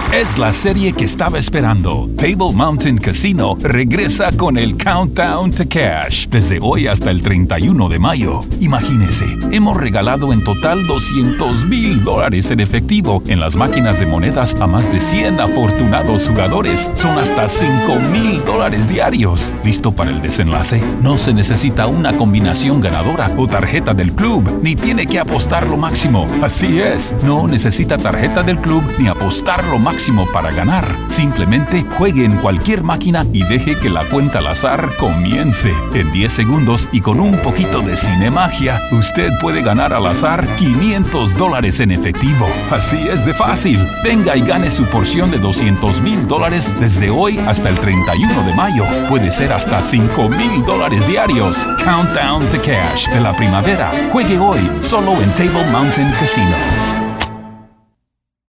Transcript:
Es la serie que estaba esperando. Table Mountain Casino regresa con el Countdown to Cash desde hoy hasta el 31 de mayo. Imagínese, hemos regalado en total $200,000 en efectivo en las máquinas de monedas a más de 100 afortunados jugadores. Son hasta $5,000 diarios. ¿Listo para el desenlace? No se necesita una combinación ganadora o tarjeta del club, ni tiene que apostar lo máximo. Así es, no necesita tarjeta del club ni apostar lo máximo para ganar. Simplemente juegue en cualquier máquina y deje que la cuenta al azar comience. En 10 segundos y con un poquito de cinemagia, usted puede ganar al azar $500 en efectivo. Así es de fácil. Venga y gane su porción de $200,000 desde hoy hasta el 31 de mayo. Puede ser hasta $5,000 diarios. Countdown to Cash de la primavera. Juegue hoy, solo en Table Mountain Casino.